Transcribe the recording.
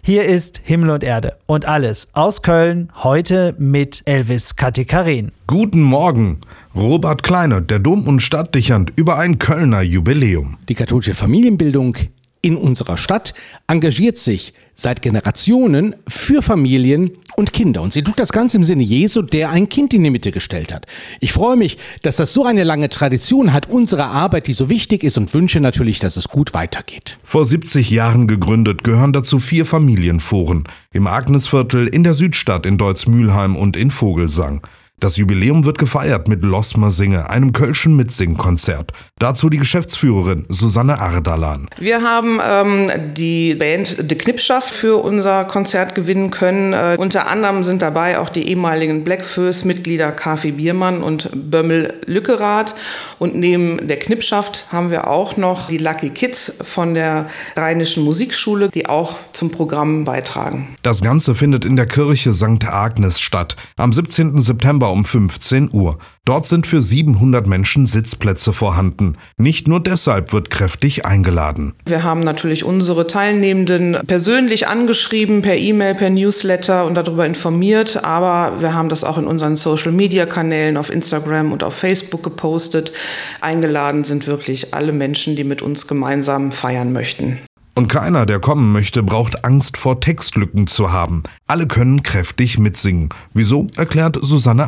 Hier ist Himmel und Erde und alles aus Köln, heute mit Elvis Katekarin. Guten Morgen. Robert Kleine, der Dom- und Stadtdichand über ein Kölner Jubiläum. Die katholische Familienbildung in unserer Stadt engagiert sich seit Generationen für Familien und Kinder. Und sie tut das Ganze im Sinne Jesu, der ein Kind in die Mitte gestellt hat. Ich freue mich, dass das so eine lange Tradition hat, unsere Arbeit, die so wichtig ist, und wünsche natürlich, dass es gut weitergeht. Vor 70 Jahren gegründet, gehören dazu 4 Familienforen. Im Agnesviertel, in der Südstadt, in Deutz-Mülheim und in Vogelsang. Das Jubiläum wird gefeiert mit Losmer Singe, einem kölschen Mitsingkonzert. Dazu die Geschäftsführerin Susanne Ardalan. Wir haben die Band De Knipschaft für unser Konzert gewinnen können. Unter anderem sind dabei auch die ehemaligen Blackfoes-Mitglieder Kafi Biermann und Bömmel Lückerath. Und neben der Knipschaft haben wir auch noch die Lucky Kids von der Rheinischen Musikschule, die auch zum Programm beitragen. Das Ganze findet in der Kirche St. Agnes statt, am 17. September um 15 Uhr. Dort sind für 700 Menschen Sitzplätze vorhanden. Nicht nur deshalb wird kräftig eingeladen. Wir haben natürlich unsere Teilnehmenden persönlich angeschrieben, per E-Mail, per Newsletter und darüber informiert. Aber wir haben das auch in unseren Social-Media-Kanälen auf Instagram und auf Facebook gepostet. Eingeladen sind wirklich alle Menschen, die mit uns gemeinsam feiern möchten. Und keiner, der kommen möchte, braucht Angst vor Textlücken zu haben. Alle können kräftig mitsingen. Wieso, erklärt Susanne